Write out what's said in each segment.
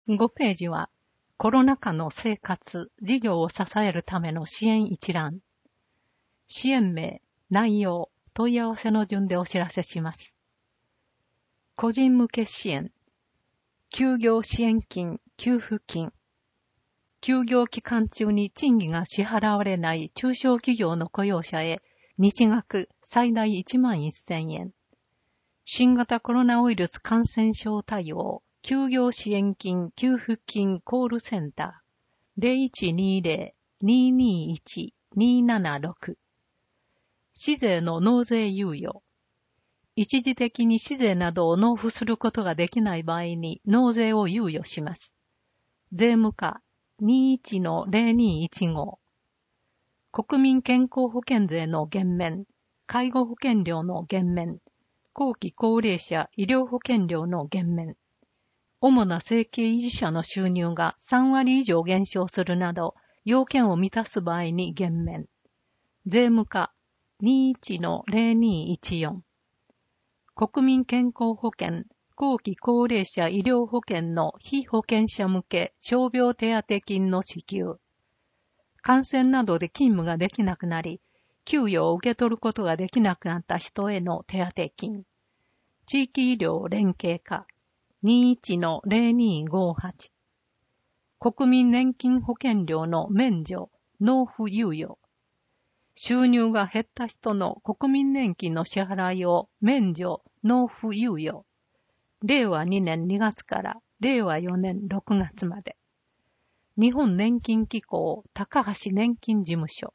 5ページは、コロナ禍の生活、事業を支えるための支援一覧。支援名、内容、問い合わせの順でお知らせします。個人向け支援。休業支援金、給付金。休業期間中に賃金が支払われない中小企業の雇用者へ、日額最大11,000円。新型コロナウイルス感染症対応、休業支援金、給付金コールセンター 0120-221-276。市税の納税猶予。一時的に市税などを納付することができない場合に納税を猶予します。税務課 21-0215。国民健康保険税の減免、介護保険料の減免、後期高齢者医療保険料の減免。主な生計維持者の収入が3割以上減少するなど、要件を満たす場合に減免。税務課 21-0214。国民健康保険、後期高齢者医療保険の非保険者向け傷病手当金の支給。感染などで勤務ができなくなり、給与を受け取ることができなくなった人への手当金。地域医療連携課 21-0258。国民年金保険料の免除、納付猶予。収入が減った人の国民年金の支払いを免除、納付猶予。令和2年2月から令和4年6月まで。日本年金機構高橋年金事務所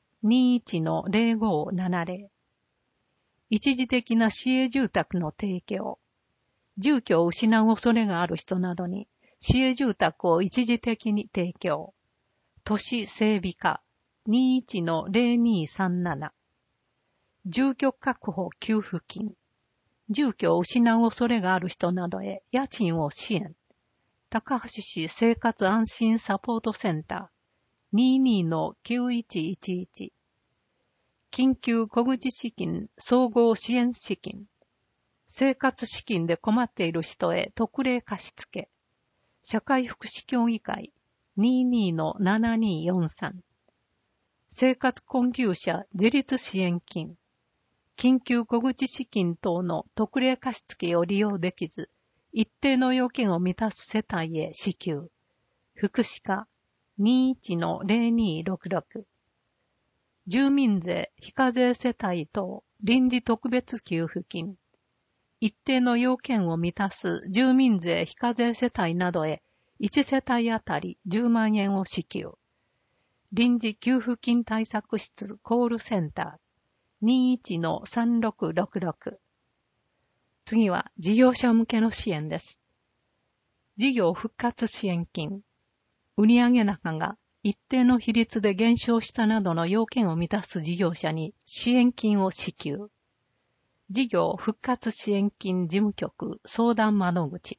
21-0570。一時的な市営住宅の提供。住居を失う恐れがある人などに市営住宅を一時的に提供。都市整備課 21-0237。住居確保給付金。住居を失う恐れがある人などへ家賃を支援。高橋市生活安心サポートセンター 22-9111。緊急小口資金総合支援資金。生活資金で困っている人へ特例貸付。社会福祉協議会 22-7243。生活困窮者自立支援金。緊急小口資金等の特例貸付を利用できず、一定の要件を満たす世帯へ支給。福祉課 21-0266。住民税非課税世帯等臨時特別給付金。一定の要件を満たす住民税非課税世帯などへ1世帯あたり10万円を支給。臨時給付金対策室コールセンター 21-3666。次は事業者向けの支援です。事業復活支援金。売上高が一定の比率で減少したなどの要件を満たす事業者に支援金を支給。事業復活支援金事務局相談窓口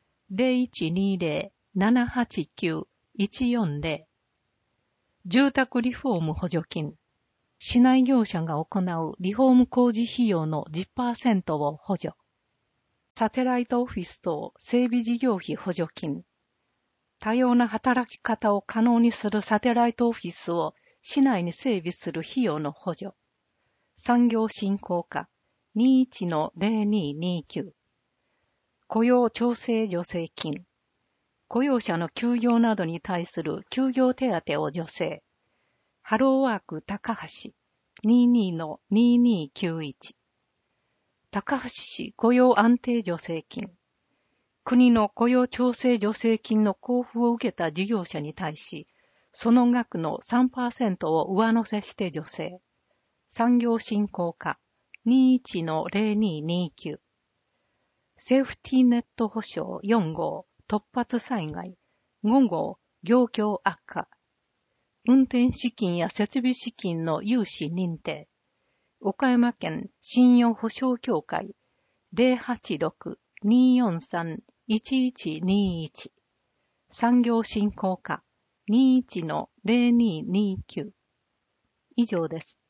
0120-789-140。住宅リフォーム補助金。市内業者が行うリフォーム工事費用の 10% を補助。サテライトオフィス等整備事業費補助金。多様な働き方を可能にするサテライトオフィスを市内に整備する費用の補助。産業振興課 21-0229。雇用調整助成金。雇用者の休業などに対する休業手当を助成。ハローワーク高橋 22-2291。高橋市雇用安定助成金。国の雇用調整助成金の交付を受けた事業者に対し、その額の 3% を上乗せして助成。産業振興課 21-0229。セーフティーネット保障4号突発災害5号業況悪化。運転資金や設備資金の融資認定。岡山県信用保証協会 086-243-1121。産業振興課 21-0229。以上です。